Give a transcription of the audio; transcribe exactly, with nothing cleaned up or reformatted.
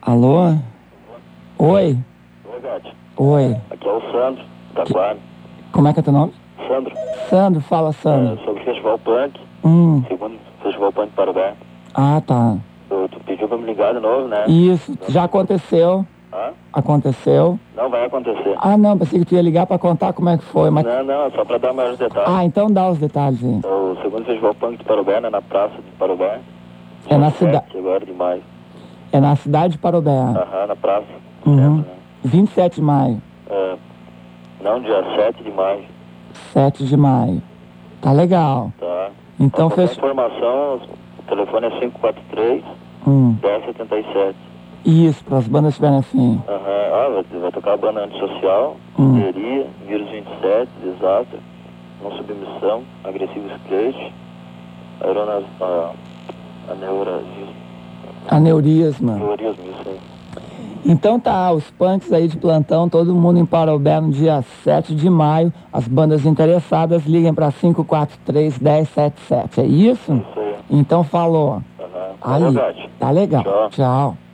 Alô? Oi? Oi, Gatti. Oi. Aqui é o Sandro, da Quadra. Como é que é teu nome? Sandro. Sandro, fala Sandro. É, sobre o Festival Punk, Hum. segundo Festival Punk Parobé. Ah, tá. Tu, tu pediu pra me ligar de novo, né? Isso, já aconteceu. Hã? Aconteceu. Não vai acontecer. Ah, não, pensei que tu ia ligar pra contar como é que foi, mas... Não, não, é só pra dar maiores detalhes. Ah, então dá os detalhes aí. O segundo Festival Punk de Parobé, né? Na praça de Parobé. É na dia cidade. sete agora de maio. É na cidade de Parobé. Aham, na praça. Uhum. Centro, né? vinte e sete de maio. É, não, dia sete de maio. sete de maio. Tá legal. Tá. Então Pra qualquer fez... informação, o telefone é cinco quatro três, Hum. dez setenta e sete. Isso, para as bandas estiverem afim. Aham, ah, vai, vai tocar a banda antissocial, Hum. histeria, vírus vinte e sete, desastre, não submissão, agressivo skate, aeronas, a, a neurorismo, Aneurisma. neurorismo, isso aí. Então tá, os punks aí de plantão, todo mundo em Parobé no dia sete de maio. As bandas interessadas liguem para cinco quatro três, dez setenta e sete. É isso? Isso aí. Então falou. Aham. Aí, Valeu, Gatti. tá legal. Tchau. Tchau.